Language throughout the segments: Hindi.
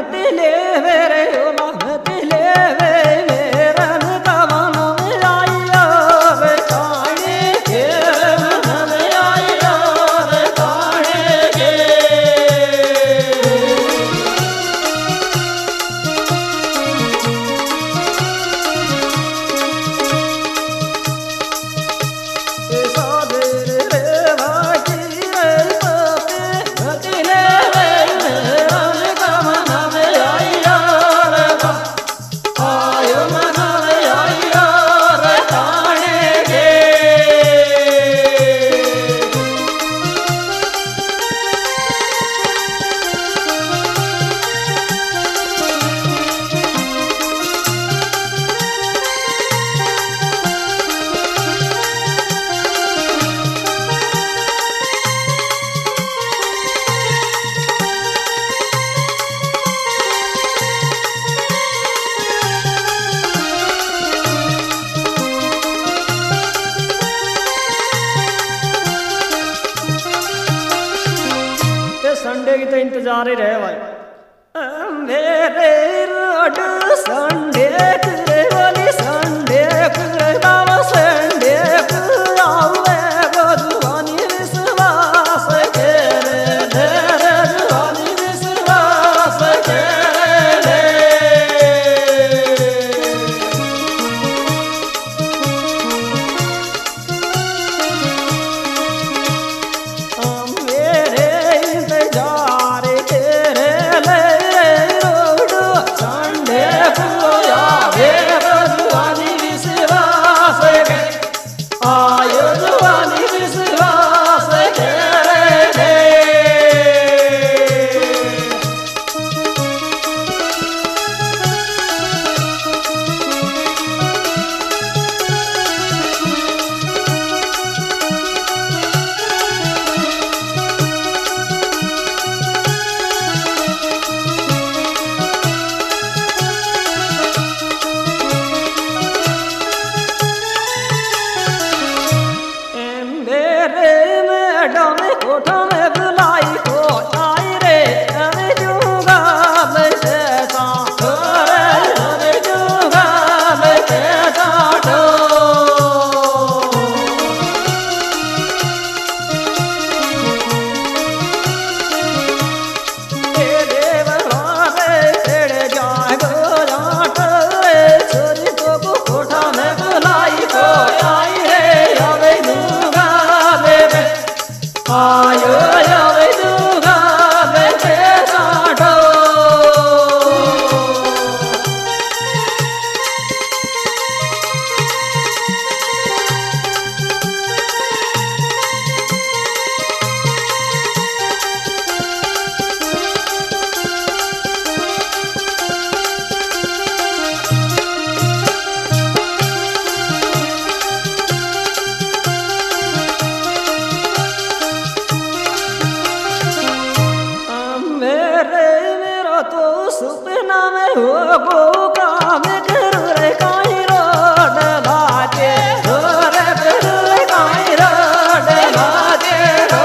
संडे की तो इंतजार ही रहे भाई। मेरे रोड संडे करे वाली संडे करे बाबा संडे आवे गोदवानी विश्वास करे तेरे गोदवानी विश्वास करे मेरे इंतजार तेरे ले रोड संडे आवे गोदवानी विश्वास करे आयो गोदवानी विश्वास करे मैडम कोठा में बुलाई को आई रे अरे जूगा बैठा अरे जूगा बैठा तेरे बराबर तेरे जाए गो जाट छोरी को कोठा में बुलाई को आई रे अरे जूगा आयो आवे दूगा बैठे साठो मेरा तो सपना में हो गो काम कर रे काई रोड लागे रे कर रे काई रोड लागे रो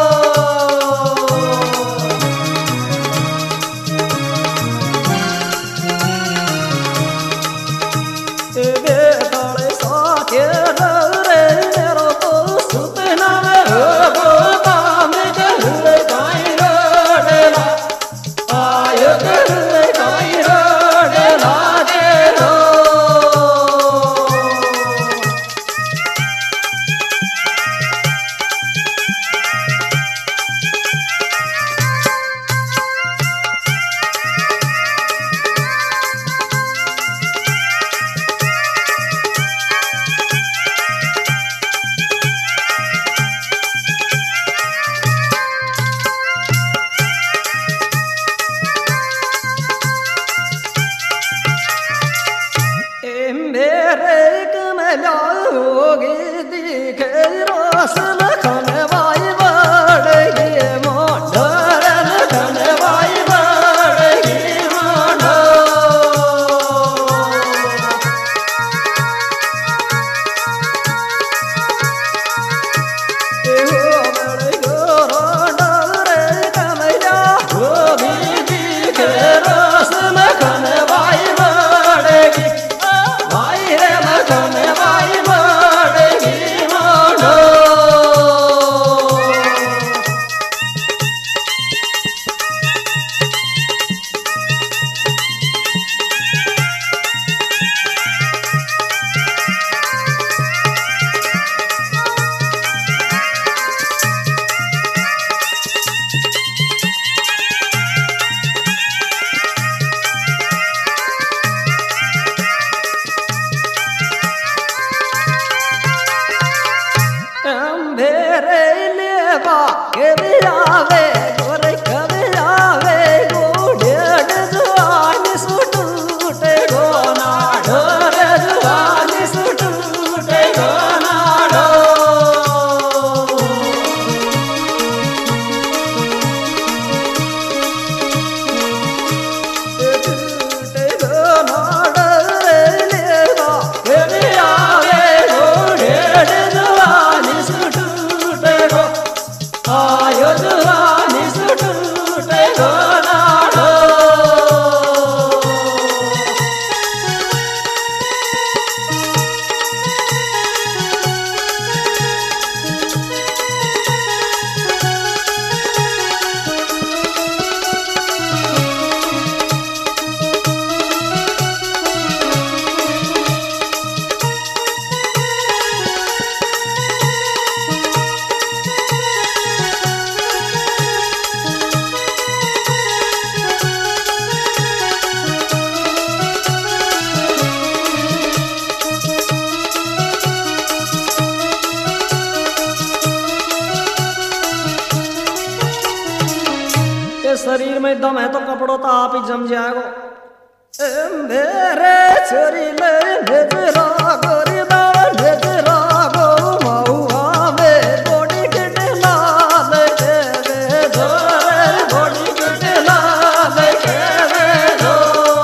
ए थोड़े साथे रे मेरा तो सपना में हो गो काम कर रे काई रोड लागे आयो करे काई रोड लागे रो मेरे कमला होगी दिखे रोस लखन भाई बढ़गी मोडर लखन भाई बढ़गी मोडर बड़े गोरो डरे कमला होगी दिखे बा के भी आवे गोरे कभी आवे गोड़े जुआनी सुटूटे गोना ढोरे जुआनी सुटूटे गोना ढो टूटे गोना ढोरे लेवा के भी आवे गोड़े जुआनी सुटूटे गो आयो जुआनी सुटूटे गोना ढो शरीर में दम है तो कपड़ों तो आप ही जम जाएगो मेरे छोरी ले भेजरा गोरी दाल भेजरा गो महुआ में बॉडी के लाल के रे जोरे बॉडी के लाल के रे जो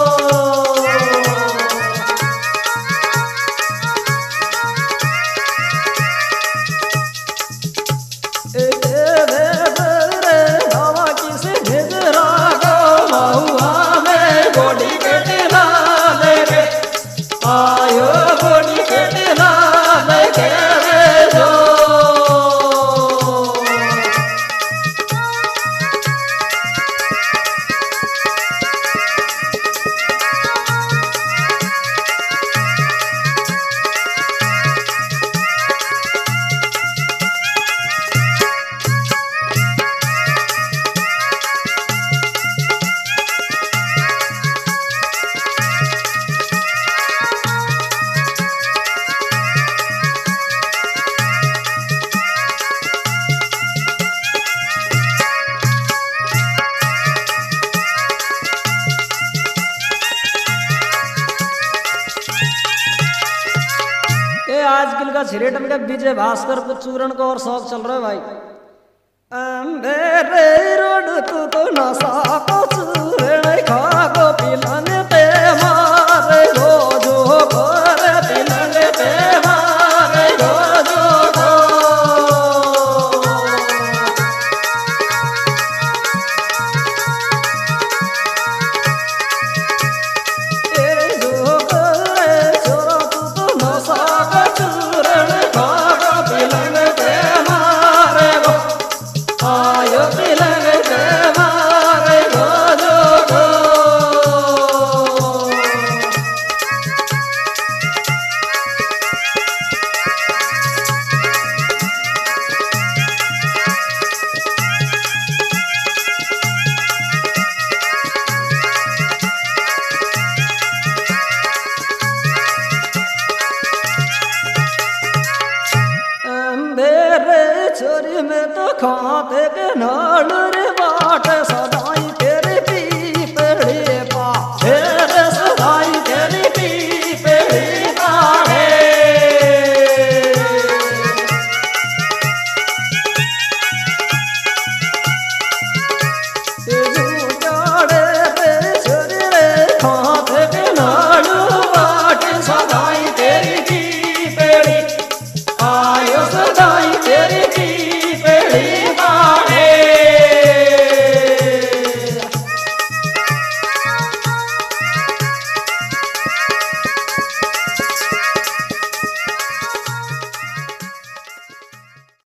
आजकल का छिरेटन का विजय भास्कर को चूरण को और शौक चल रहा है भाई मेरे रोड तू तो नशा को चूरण खा को पिलाने पे मारे गो जो करे पिलाने पे मारे गो जो छोरी में तो खाते के नाल रे बाट सदाई